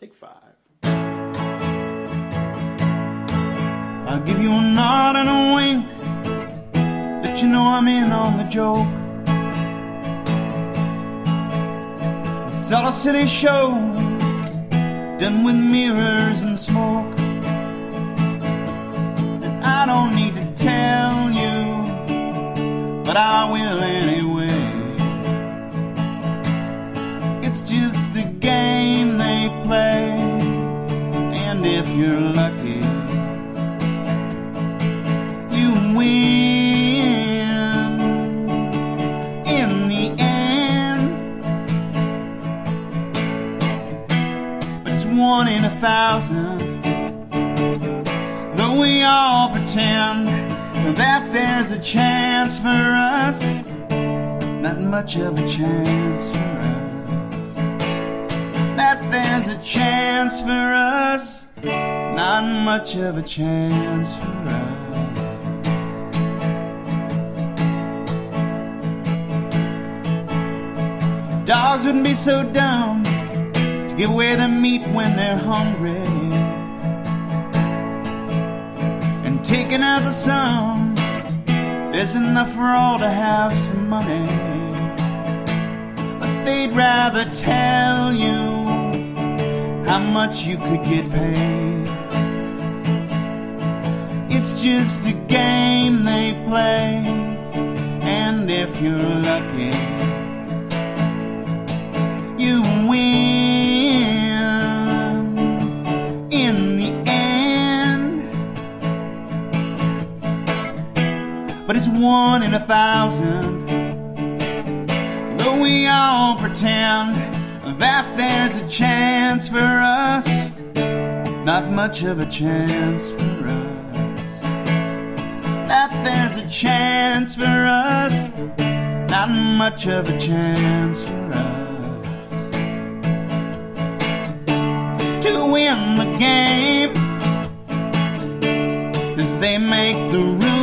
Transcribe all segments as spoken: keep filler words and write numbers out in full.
Take five. I'll give you a nod and a wink, let you know I'm in on the joke. It's all a silly show, done with mirrors and smoke. And I don't need to tell you, but I will anyway. It's just a game they play, and if you're lucky, you win in the end. But it's one in a thousand, though we all pretend that there's a chance for us. Not much of a chance for us. That there's a chance for us. Not much of a chance for us. Dogs wouldn't be so dumb to give away their meat when they're hungry, and taken as a sum, there's enough for all to have some money. But they'd rather tell you how much you could get paid. It's just a game they play, and if you're lucky, you win in the end. But it's one in a thousand, though we all pretend that there's a chance for us. Not much of a chance for us. That there's a chance for us. Not much of a chance for us. To win the game, 'cause they make the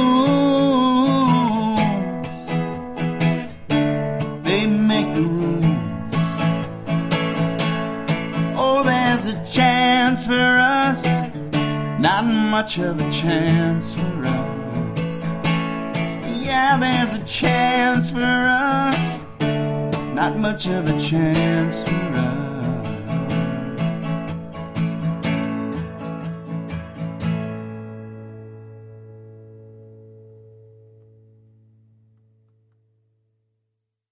rules. They make the rules. Oh, there's a chance for us. Not much of a chance for us. Yeah, there's a chance for us. Not much of a chance for us.